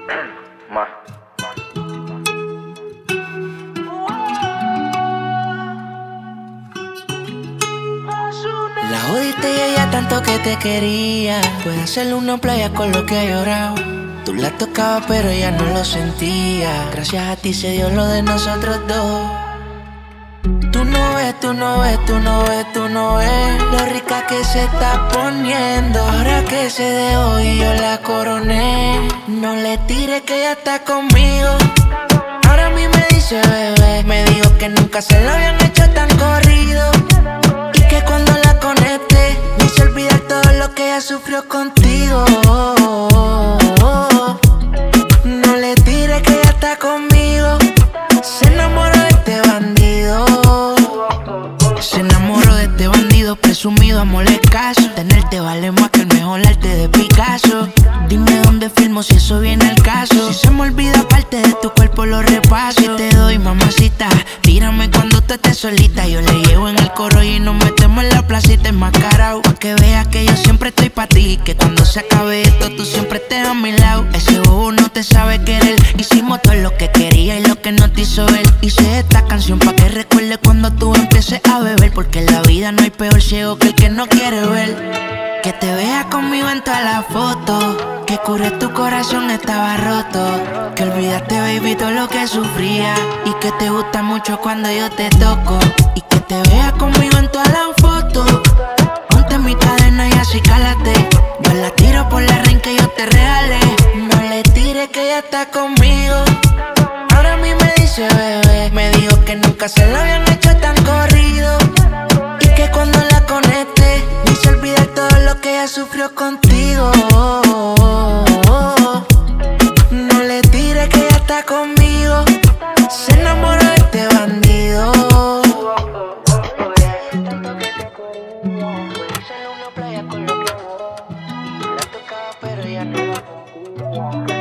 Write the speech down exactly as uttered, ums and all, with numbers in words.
Más. La jodiste y ella tanto que te quería. Puede hacerle una playa con lo que ha llorado. Tú la tocabas pero ella no lo sentía. Gracias a ti se dio lo de nosotros dos. Tú no ves, tú no ves, tú no ves, tú no ves lo rica que se está poniendo. Ahora que se dejó y yo la coroné. No le tires que ella está conmigo. Ahora a mí me dice bebé. Me dijo que nunca se lo habían hecho tan corrido. Y que cuando la conecte me hice olvidar todo lo que ella sufrió contigo. No le tires que ella está conmigo. Se enamoró de este bandido. Se enamoró de este bandido presumido, amorle caso. Tenerte vale más que el mejor arte de Picasso. Dime dónde filmo si eso viene al caso. Si se me olvida parte de tu cuerpo lo repaso. Si te doy mamacita, tírame cuando tú estés solita. Yo le llevo en el coro y nos metemos en la placita enmascarado. Pa' que veas que yo siempre estoy pa' ti. Que cuando se acabe esto tú siempre estés a mi lado. Ese bobo no te sabe querer. Hicimos todo lo que quería y lo que no te hizo él. Hice esta canción pa' que recuerde cuando tú empieces a beber. Porque en la vida no hay peor ciego que el que no quiere ver. Que te veas conmigo en todas las fotos. Que cure tu corazón estaba roto. Que olvidaste baby todo lo que sufría. Y que te gusta mucho cuando yo te toco. Y que te veas conmigo en todas las fotos. Ponte mi cadena y así cálate. Yo la tiro por la ring que yo te regalé. No le tires que ella está conmigo. Ahora a mí me dice bebé. Me dijo que nunca se lo habían hecho tan corrido. Y que cuando la conecte me hice olvidar todo lo que ella sufrió contigo. No le tires que ella está conmigo. Se enamoró de este bandido. Tanto que te quería. Puede hacerle una playa con lo que lloró. La tocaba pero ella no lo sentía.